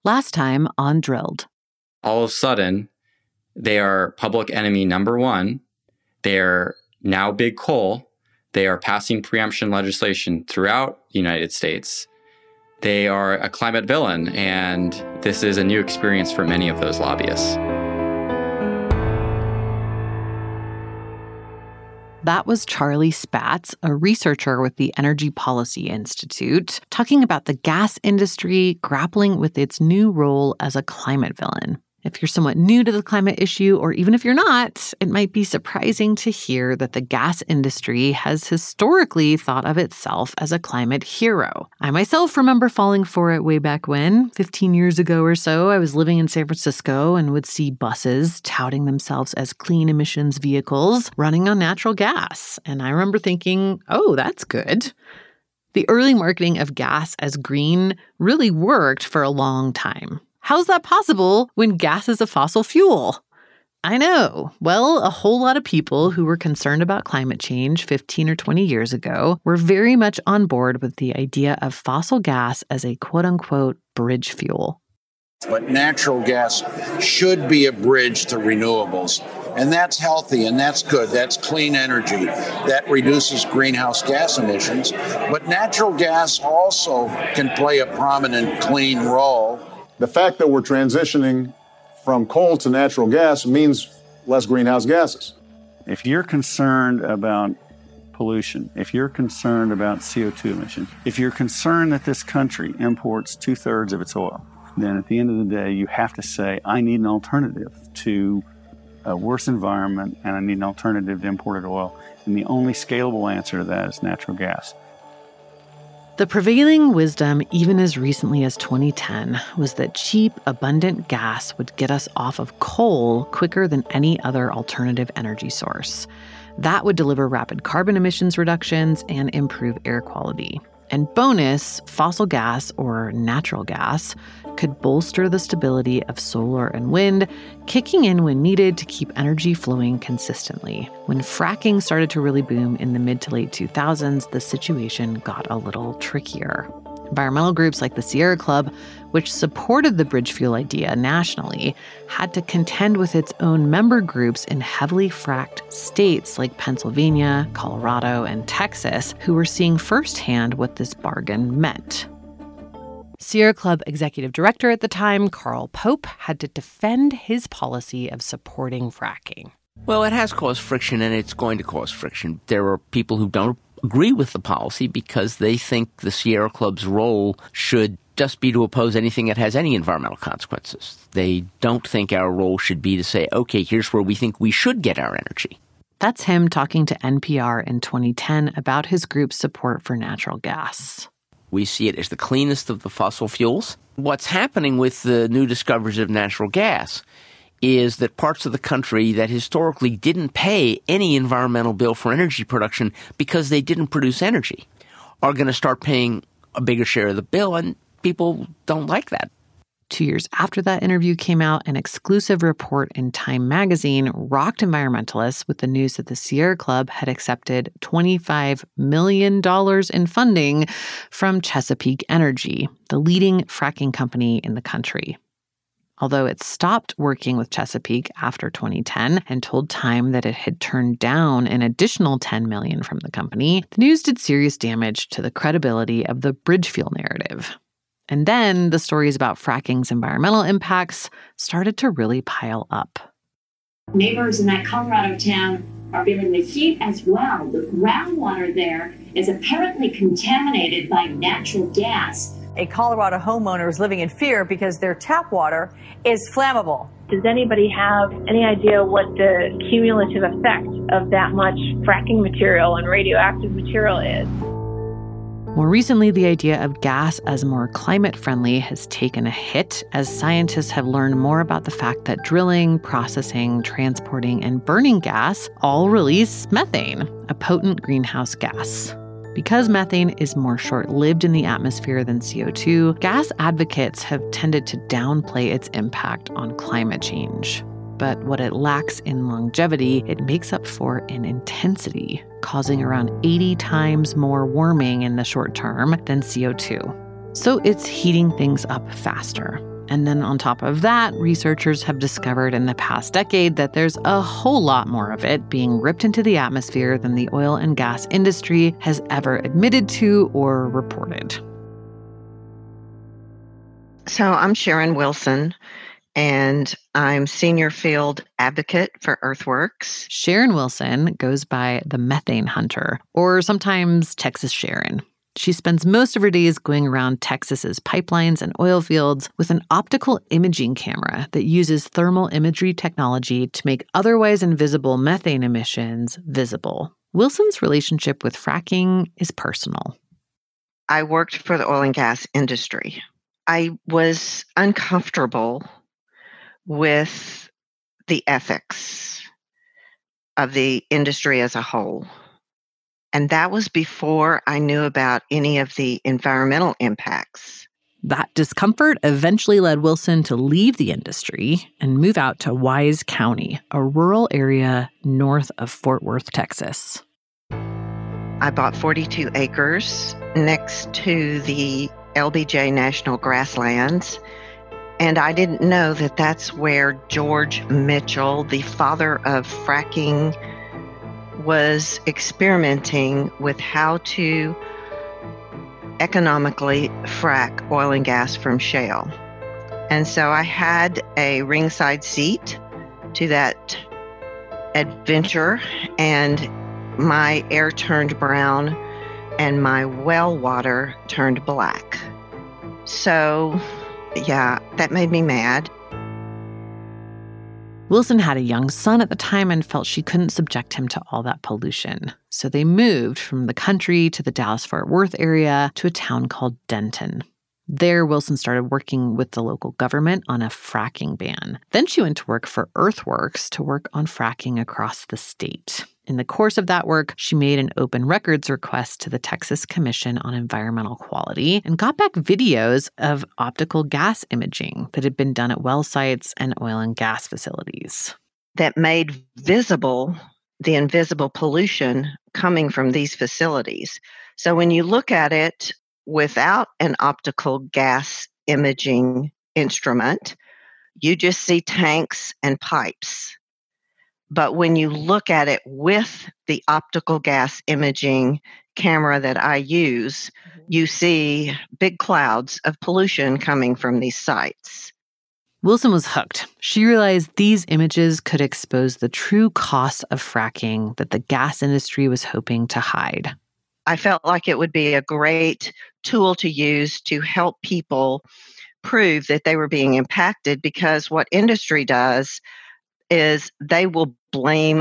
Last time on Drilled. All of a sudden, they are public enemy number one. They're now big coal. They are passing preemption legislation throughout the United States. They are a climate villain, and this is a new experience for many of those lobbyists. That was Charlie Spatz, a researcher with the Energy Policy Institute, talking about the gas industry grappling with its new role as a climate villain. If you're somewhat new to the climate issue, or even if you're not, it might be surprising to hear that the gas industry has historically thought of itself as a climate hero. I myself remember falling for it way back when, 15 years ago or so. I was living in San Francisco and would see buses touting themselves as clean emissions vehicles running on natural gas. And I remember thinking, oh, that's good. The early marketing of gas as green really worked for a long time. How's that possible when gas is a fossil fuel? I know. Well, a whole lot of people who were concerned about climate change 15 or 20 years ago were very much on board with the idea of fossil gas as a quote-unquote bridge fuel. But natural gas should be a bridge to renewables. And that's healthy and that's good. That's clean energy. That reduces greenhouse gas emissions. But natural gas also can play a prominent clean role. The fact that we're transitioning from coal to natural gas means less greenhouse gases. If you're concerned about pollution, if you're concerned about CO2 emissions, if you're concerned that this country imports 2/3 of its oil, then at the end of the day, you have to say, I need an alternative to a worse environment, and I need an alternative to imported oil. And the only scalable answer to that is natural gas. The prevailing wisdom, even as recently as 2010, was that cheap, abundant gas would get us off of coal quicker than any other alternative energy source. That would deliver rapid carbon emissions reductions and improve air quality. And bonus, fossil gas, or natural gas, could bolster the stability of solar and wind, kicking in when needed to keep energy flowing consistently. When fracking started to really boom in the mid to late 2000s, the situation got a little trickier. Environmental groups like the Sierra Club, which supported the bridge fuel idea nationally, had to contend with its own member groups in heavily fracked states like Pennsylvania, Colorado, and Texas, who were seeing firsthand what this bargain meant. Sierra Club executive director at the time, Carl Pope, had to defend his policy of supporting fracking. Well, it has caused friction, and it's going to cause friction. There are people who don't agree with the policy because they think the Sierra Club's role should just be to oppose anything that has any environmental consequences. They don't think our role should be to say, okay, here's where we think we should get our energy. That's him talking to NPR in 2010 about his group's support for natural gas. We see it as the cleanest of the fossil fuels. What's happening with the new discoveries of natural gas is that parts of the country that historically didn't pay any environmental bill for energy production because they didn't produce energy are going to start paying a bigger share of the bill, and people don't like that. 2 years after that interview came out, an exclusive report in Time magazine rocked environmentalists with the news that the Sierra Club had accepted $25 million in funding from Chesapeake Energy, the leading fracking company in the country. Although it stopped working with Chesapeake after 2010 and told Time that it had turned down an additional $10 million from the company, the news did serious damage to the credibility of the bridge fuel narrative. And then the stories about fracking's environmental impacts started to really pile up. Neighbors in that Colorado town are feeling the heat as well. The groundwater there is apparently contaminated by natural gas. A Colorado homeowner is living in fear because their tap water is flammable. Does anybody have any idea what the cumulative effect of that much fracking material and radioactive material is? More recently, the idea of gas as more climate-friendly has taken a hit as scientists have learned more about the fact that drilling, processing, transporting, and burning gas all release methane, a potent greenhouse gas. Because methane is more short-lived in the atmosphere than CO2, gas advocates have tended to downplay its impact on climate change. But what it lacks in longevity, it makes up for in intensity, causing around 80 times more warming in the short term than CO2. So it's heating things up faster. And then on top of that, researchers have discovered in the past decade that there's a whole lot more of it being ripped into the atmosphere than the oil and gas industry has ever admitted to or reported. So I'm Sharon Wilson, and I'm Senior Field Advocate for Earthworks. Sharon Wilson goes by the Methane Hunter, or sometimes Texas Sharon. She spends most of her days going around Texas's pipelines and oil fields with an optical imaging camera that uses thermal imagery technology to make otherwise invisible methane emissions visible. Wilson's relationship with fracking is personal. I worked for the oil and gas industry. I was uncomfortable with the ethics of the industry as a whole. And that was before I knew about any of the environmental impacts. That discomfort eventually led Wilson to leave the industry and move out to Wise County, a rural area north of Fort Worth, Texas. I bought 42 acres next to the LBJ National Grasslands, and I didn't know that that's where George Mitchell, the father of fracking, was experimenting with how to economically frack oil and gas from shale. And so I had a ringside seat to that adventure, and my air turned brown and my well water turned black. So, yeah, that made me mad. Wilson had a young son at the time and felt she couldn't subject him to all that pollution. So they moved from the country to the Dallas-Fort Worth area to a town called Denton. There, Wilson started working with the local government on a fracking ban. Then she went to work for Earthworks to work on fracking across the state. In the course of that work, she made an open records request to the Texas Commission on Environmental Quality and got back videos of optical gas imaging that had been done at well sites and oil and gas facilities. That made visible the invisible pollution coming from these facilities. So when you look at it without an optical gas imaging instrument, you just see tanks and pipes. But when you look at it with the optical gas imaging camera that I use, you see big clouds of pollution coming from these sites. Wilson was hooked. She realized these images could expose the true costs of fracking that the gas industry was hoping to hide. I felt like it would be a great tool to use to help people prove that they were being impacted, because what industry does is they will blame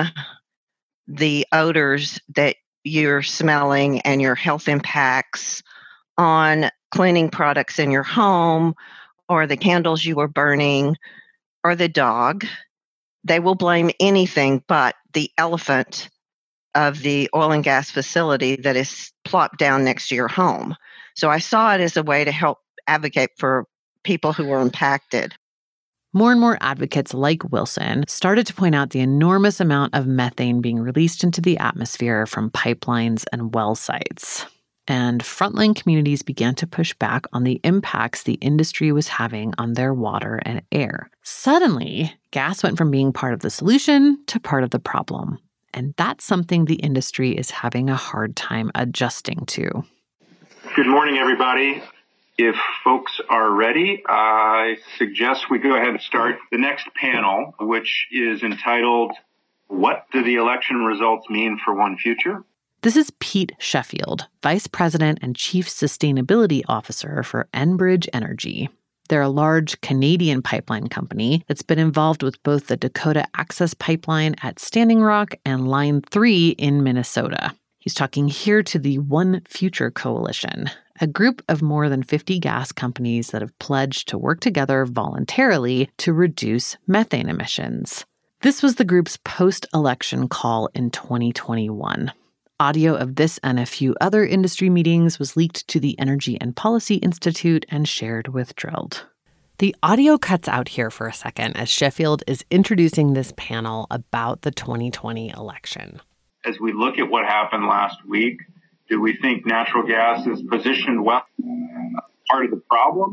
the odors that you're smelling and your health impacts on cleaning products in your home or the candles you were burning or the dog. They will blame anything but the elephant of the oil and gas facility that is plopped down next to your home. So I saw it as a way to help advocate for people who were impacted. More and more advocates like Wilson started to point out the enormous amount of methane being released into the atmosphere from pipelines and well sites. And frontline communities began to push back on the impacts the industry was having on their water and air. Suddenly, gas went from being part of the solution to part of the problem. And that's something the industry is having a hard time adjusting to. Good morning, everybody. If folks are ready, I suggest we go ahead and start the next panel, which is entitled, What Do the Election Results Mean for One Future? This is Pete Sheffield, Vice President and Chief Sustainability Officer for Enbridge Energy. They're a large Canadian pipeline company that's been involved with both the Dakota Access Pipeline at Standing Rock and Line 3 in Minnesota. He's talking here to the One Future Coalition, a group of more than 50 gas companies that have pledged to work together voluntarily to reduce methane emissions. This was the group's post-election call in 2021. Audio of this and a few other industry meetings was leaked to the Energy and Policy Institute and shared with Drilled. The audio cuts out here for a second as Sheffield is introducing this panel about the 2020 election. As we look at what happened last week, do we think natural gas is positioned well? Part of the problem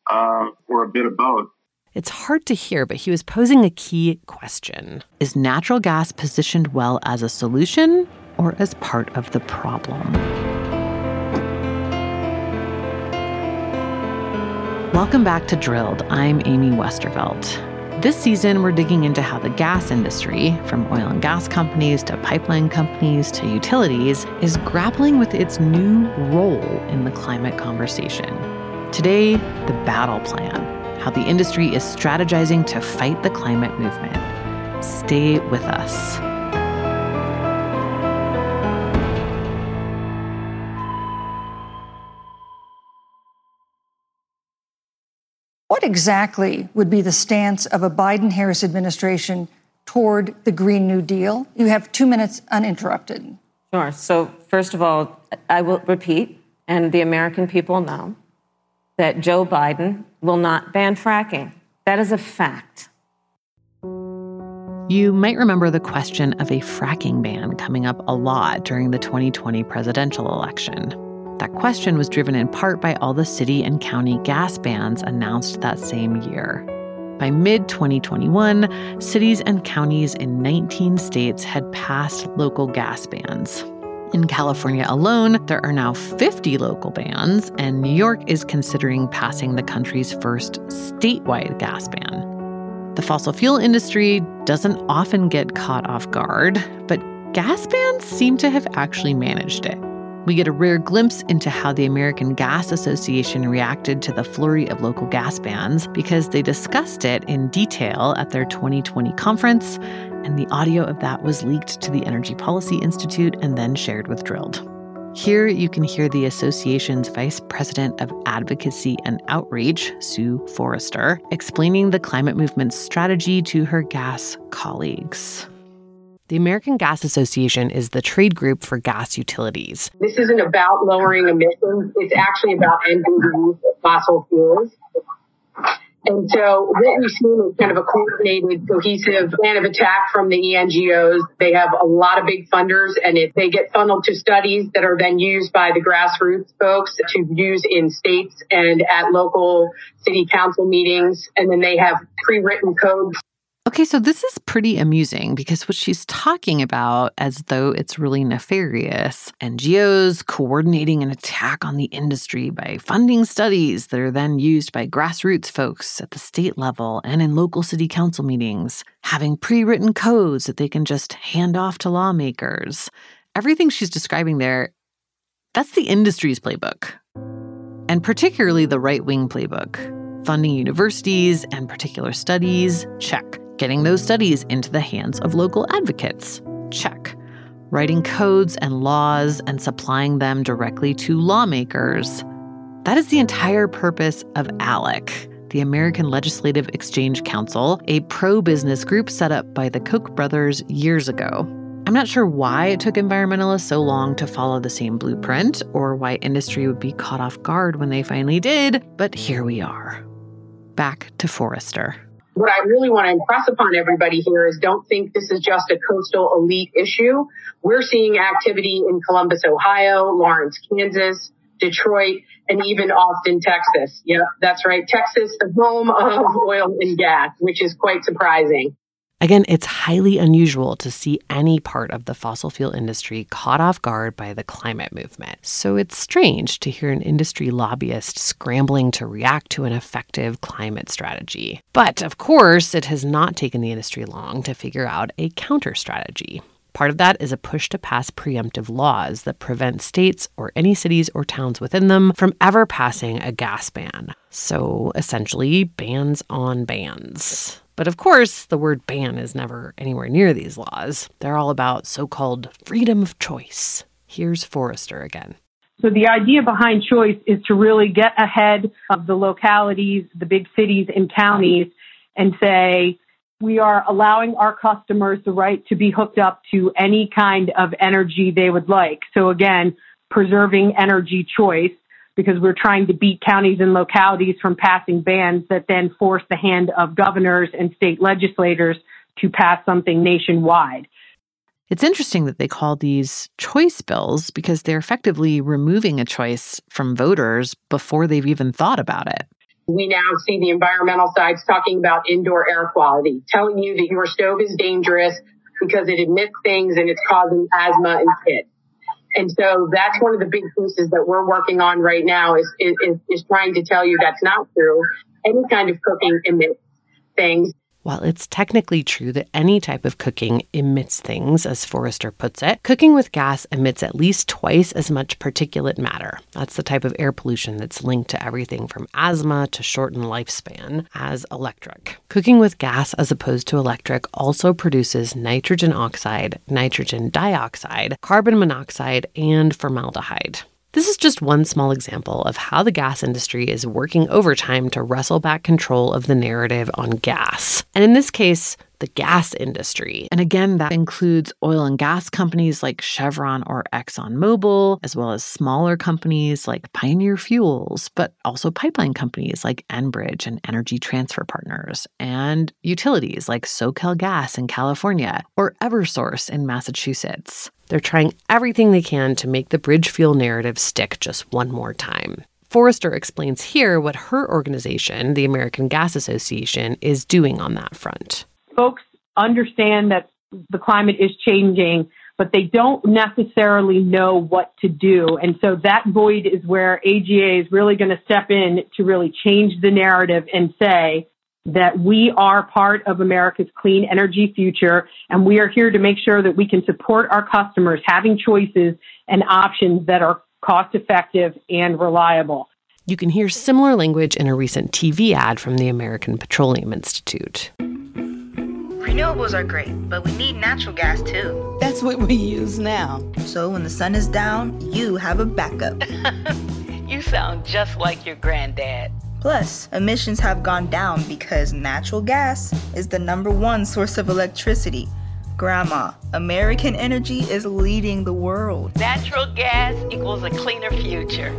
or a bit of both. It's hard to hear, but he was posing a key question. Is natural gas positioned well as a solution or as part of the problem? Welcome back to Drilled. I'm Amy Westervelt. This season, we're digging into how the gas industry, from oil and gas companies to pipeline companies to utilities, is grappling with its new role in the climate conversation. Today, the battle plan, how the industry is strategizing to fight the climate movement. Stay with us. What exactly would be the stance of a Biden-Harris administration toward the Green New Deal? You have 2 minutes uninterrupted. Sure. So first of all, I will repeat, and the American people know, that Joe Biden will not ban fracking. That is a fact. You might remember the question of a fracking ban coming up a lot during the 2020 presidential election. That question was driven in part by all the city and county gas bans announced that same year. By mid-2021, cities and counties in 19 states had passed local gas bans. In California alone, there are now 50 local bans, and New York is considering passing the country's first statewide gas ban. The fossil fuel industry doesn't often get caught off guard, but gas bans seem to have actually managed it. We get a rare glimpse into how the American Gas Association reacted to the flurry of local gas bans because they discussed it in detail at their 2020 conference, and the audio of that was leaked to the Energy Policy Institute and then shared with Drilled. Here you can hear the association's Vice President of Advocacy and Outreach, Sue Forrester, explaining the climate movement's strategy to her gas colleagues. The American Gas Association is the trade group for gas utilities. This isn't about lowering emissions. It's actually about ending the use of fossil fuels. And so what we've seen is kind of a coordinated, cohesive plan of attack from the ENGOs. They have a lot of big funders, and they get funneled to studies that are then used by the grassroots folks to use in states and at local city council meetings. And then they have pre-written codes. Okay, so this is pretty amusing because what she's talking about, as though it's really nefarious, NGOs coordinating an attack on the industry by funding studies that are then used by grassroots folks at the state level and in local city council meetings, having pre-written codes that they can just hand off to lawmakers. Everything she's describing there, that's the industry's playbook. And particularly the right-wing playbook. Funding universities and particular studies, check. Getting those studies into the hands of local advocates, check. Writing codes and laws and supplying them directly to lawmakers. That is the entire purpose of ALEC, the American Legislative Exchange Council, a pro-business group set up by the Koch brothers years ago. I'm not sure why it took environmentalists so long to follow the same blueprint or why industry would be caught off guard when they finally did, but here we are. Back to Forrester. What I really want to impress upon everybody here is don't think this is just a coastal elite issue. We're seeing activity in Columbus, Ohio, Lawrence, Kansas, Detroit, and even Austin, Texas. Yeah, that's right. Texas, the home of oil and gas, which is quite surprising. Again, it's highly unusual to see any part of the fossil fuel industry caught off guard by the climate movement. So it's strange to hear an industry lobbyist scrambling to react to an effective climate strategy. But of course, it has not taken the industry long to figure out a counter strategy. Part of that is a push to pass preemptive laws that prevent states or any cities or towns within them from ever passing a gas ban. So essentially, bans on bans. But of course, the word ban is never anywhere near these laws. They're all about so-called freedom of choice. Here's Forrester again. So the idea behind choice is to really get ahead of the localities, the big cities and counties, and say, we are allowing our customers the right to be hooked up to any kind of energy they would like. So again, preserving energy choice, because we're trying to beat counties and localities from passing bans that then force the hand of governors and state legislators to pass something nationwide. It's interesting that they call these choice bills because they're effectively removing a choice from voters before they've even thought about it. We now see the environmental sides talking about indoor air quality, telling you that your stove is dangerous because it emits things and it's causing asthma in kids. And so that's one of the big pieces that we're working on right now is trying to tell you that's not true. Any kind of cooking emits things. While it's technically true that any type of cooking emits things, as Forrester puts it, cooking with gas emits at least twice as much particulate matter. That's the type of air pollution that's linked to everything from asthma to shortened lifespan as electric. Cooking with gas as opposed to electric also produces nitrogen oxide, nitrogen dioxide, carbon monoxide, and formaldehyde. This is just one small example of how the gas industry is working overtime to wrestle back control of the narrative on gas. And in this case, the gas industry. And again, that includes oil and gas companies like Chevron or ExxonMobil, as well as smaller companies like Pioneer Fuels, but also pipeline companies like Enbridge and Energy Transfer Partners, and utilities like SoCalGas in California or Eversource in Massachusetts. They're trying everything they can to make the bridge fuel narrative stick just one more time. Forrester explains here what her organization, the American Gas Association, is doing on that front. Folks understand that the climate is changing, but they don't necessarily know what to do. And so that void is where AGA is really going to step in to really change the narrative and say that we are part of America's clean energy future, and we are here to make sure that we can support our customers having choices and options that are cost-effective and reliable. You can hear similar language in a recent TV ad from the American Petroleum Institute. Renewables are great, but we need natural gas too. That's what we use now. So when the sun is down, you have a backup. You sound just like your granddad. Plus, emissions have gone down because natural gas is the #1 source of electricity. Grandma, American energy is leading the world. Natural gas equals a cleaner future.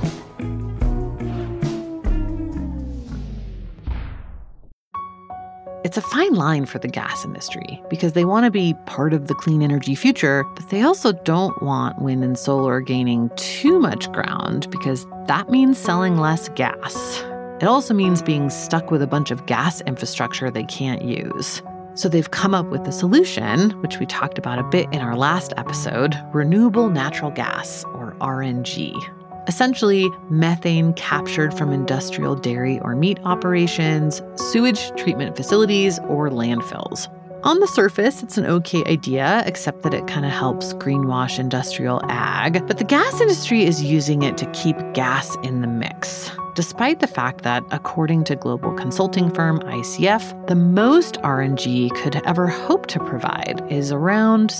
It's a fine line for the gas industry because they want to be part of the clean energy future, but they also don't want wind and solar gaining too much ground because that means selling less gas. It also means being stuck with a bunch of gas infrastructure they can't use. So they've come up with the solution, which we talked about a bit in our last episode, renewable natural gas, or RNG. Essentially, methane captured from industrial dairy or meat operations, sewage treatment facilities, or landfills. On the surface, it's an okay idea, except that it kind of helps greenwash industrial ag. But the gas industry is using it to keep gas in the mix, despite the fact that, according to global consulting firm ICF, the most RNG could ever hope to provide is around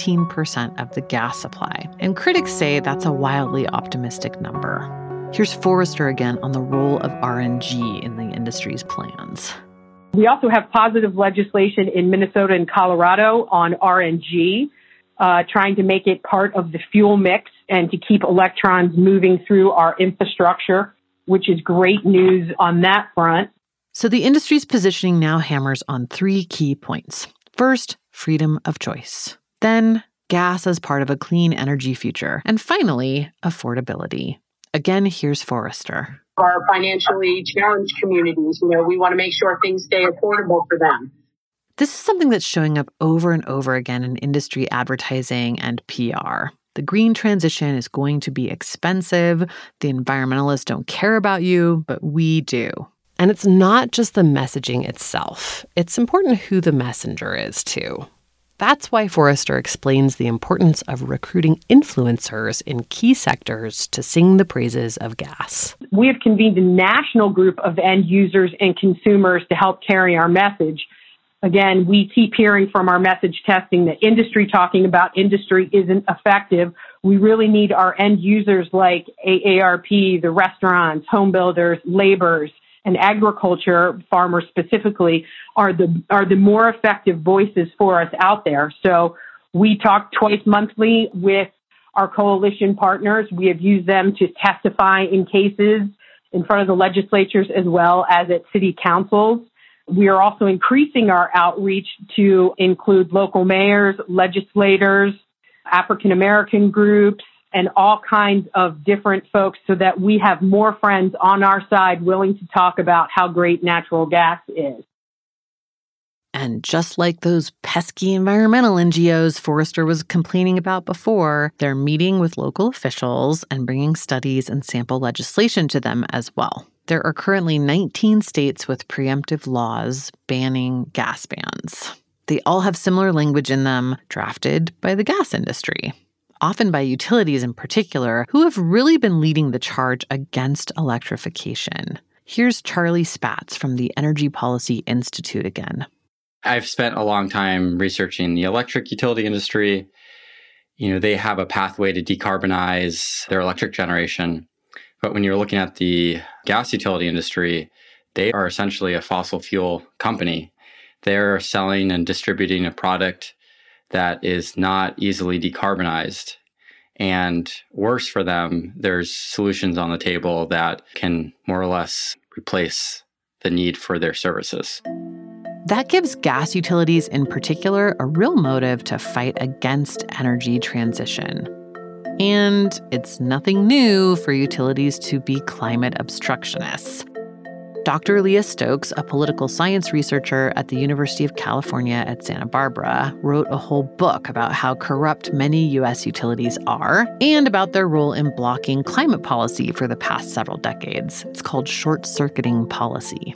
16% of the gas supply. And critics say that's a wildly optimistic number. Here's Forrester again on the role of RNG in the industry's plans. We also have positive legislation in Minnesota and Colorado on RNG, trying to make it part of the fuel mix and to keep electrons moving through our infrastructure, which is great news on that front. So the industry's positioning now hammers on 3 key points. First, freedom of choice. Then, gas as part of a clean energy future. And finally, affordability. Again, here's Forrester. Our financially challenged communities, we want to make sure things stay affordable for them. This is something that's showing up over and over again in industry advertising and PR. The green transition is going to be expensive. The environmentalists don't care about you, but we do. And it's not just the messaging itself. It's important who the messenger is, too. That's why Forrester explains the importance of recruiting influencers in key sectors to sing the praises of gas. We have convened a national group of end users and consumers to help carry our message. Again, we keep hearing from our message testing that industry talking about industry isn't effective. We really need our end users like AARP, the restaurants, home builders, laborers, and agriculture, farmers specifically, are the more effective voices for us out there. So we talk twice monthly with our coalition partners. We have used them to testify in cases in front of the legislatures as well as at city councils. We are also increasing our outreach to include local mayors, legislators, African American groups, and all kinds of different folks so that we have more friends on our side willing to talk about how great natural gas is. And just like those pesky environmental NGOs Forrester was complaining about before, they're meeting with local officials and bringing studies and sample legislation to them as well. There are currently 19 states with preemptive laws banning gas bans. They all have similar language in them, drafted by the gas industry, often by utilities in particular, who have really been leading the charge against electrification. Here's Charlie Spatz from the Energy Policy Institute again. I've spent a long time researching the electric utility industry. They have a pathway to decarbonize their electric generation. But when you're looking at the gas utility industry, they are essentially a fossil fuel company. They're selling and distributing a product that is not easily decarbonized. And worse for them, there's solutions on the table that can more or less replace the need for their services. That gives gas utilities in particular a real motive to fight against energy transition. And it's nothing new for utilities to be climate obstructionists. Dr. Leah Stokes, a political science researcher at the University of California at Santa Barbara, wrote a whole book about how corrupt many U.S. utilities are and about their role in blocking climate policy for the past several decades. It's called short-circuiting policy.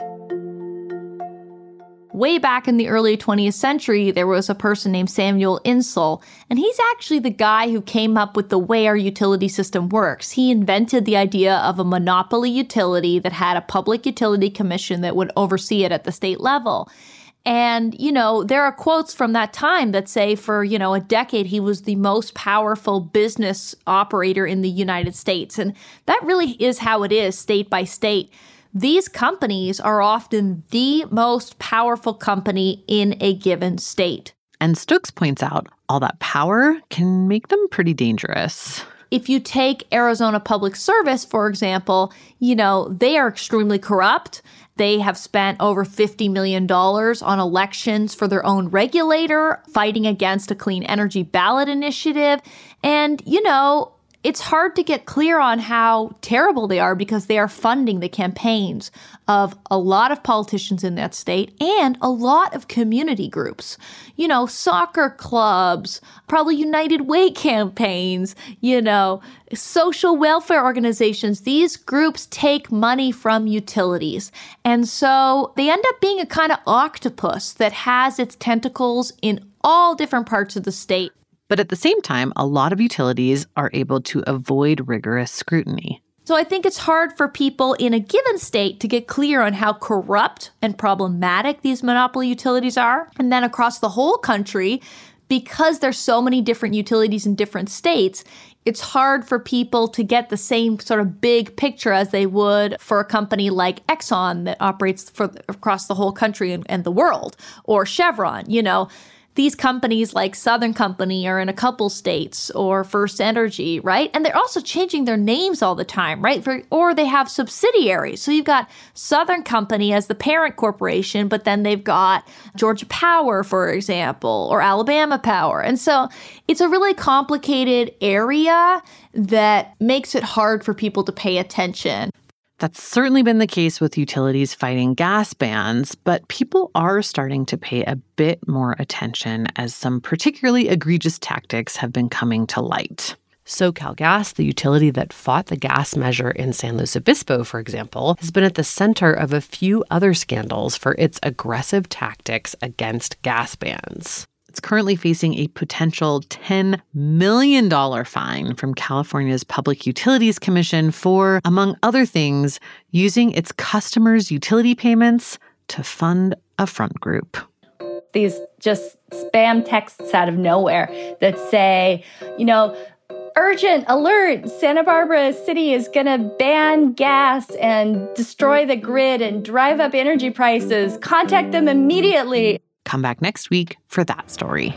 Way back in the early 20th century, there was a person named Samuel Insull, and he's actually the guy who came up with the way our utility system works. He invented the idea of a monopoly utility that had a public utility commission that would oversee it at the state level. And, there are quotes from that time that say for, a decade, he was the most powerful business operator in the United States. And that really is how it is state by state. These companies are often the most powerful company in a given state. And Stokes points out all that power can make them pretty dangerous. If you take Arizona Public Service, for example, they are extremely corrupt. They have spent over $50 million on elections for their own regulator, fighting against a clean energy ballot initiative. And, it's hard to get clear on how terrible they are because they are funding the campaigns of a lot of politicians in that state and a lot of community groups. Soccer clubs, probably United Way campaigns, social welfare organizations. These groups take money from utilities. And so they end up being a kind of octopus that has its tentacles in all different parts of the state. But at the same time, a lot of utilities are able to avoid rigorous scrutiny. So I think it's hard for people in a given state to get clear on how corrupt and problematic these monopoly utilities are. And then across the whole country, because there's so many different utilities in different states, it's hard for people to get the same sort of big picture as they would for a company like Exxon that operates across the whole country and the world, or Chevron, These companies like Southern Company are in a couple states, or First Energy, right? And they're also changing their names all the time, right? Or they have subsidiaries. So you've got Southern Company as the parent corporation, but then they've got Georgia Power, for example, or Alabama Power. And so it's a really complicated area that makes it hard for people to pay attention. That's certainly been the case with utilities fighting gas bans, but people are starting to pay a bit more attention as some particularly egregious tactics have been coming to light. SoCalGas, the utility that fought the gas measure in San Luis Obispo, for example, has been at the center of a few other scandals for its aggressive tactics against gas bans. It's currently facing a potential $10 million fine from California's Public Utilities Commission for, among other things, using its customers' utility payments to fund a front group. These just spam texts out of nowhere that say, urgent alert, Santa Barbara City is going to ban gas and destroy the grid and drive up energy prices. Contact them immediately. Come back next week for that story.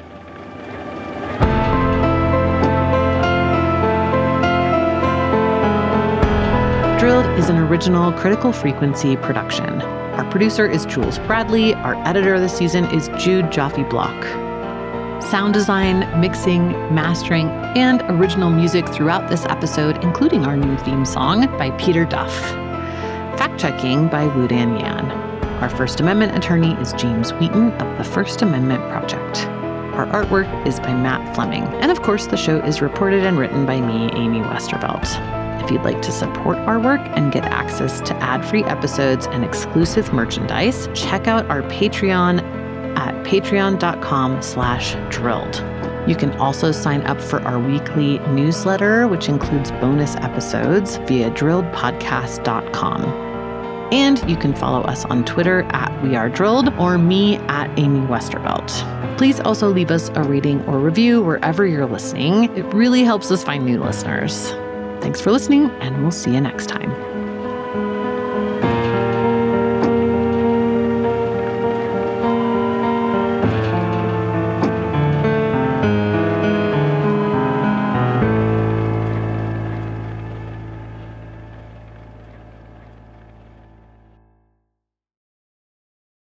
Drilled is an original Critical Frequency production. Our producer is Jules Bradley. Our editor this season is Jude Jaffe-Block. Sound design, mixing, mastering, and original music throughout this episode, including our new theme song by Peter Duff. Fact-checking by Wudan Yan. Our First Amendment attorney is James Wheaton of the First Amendment Project. Our artwork is by Matt Fleming. And of course, the show is reported and written by me, Amy Westervelt. If you'd like to support our work and get access to ad-free episodes and exclusive merchandise, check out our Patreon at patreon.com/drilled. You can also sign up for our weekly newsletter, which includes bonus episodes via drilledpodcast.com. And you can follow us on Twitter at WeAreDrilled or me at Amy Westervelt. Please also leave us a rating or review wherever you're listening. It really helps us find new listeners. Thanks for listening, and we'll see you next time.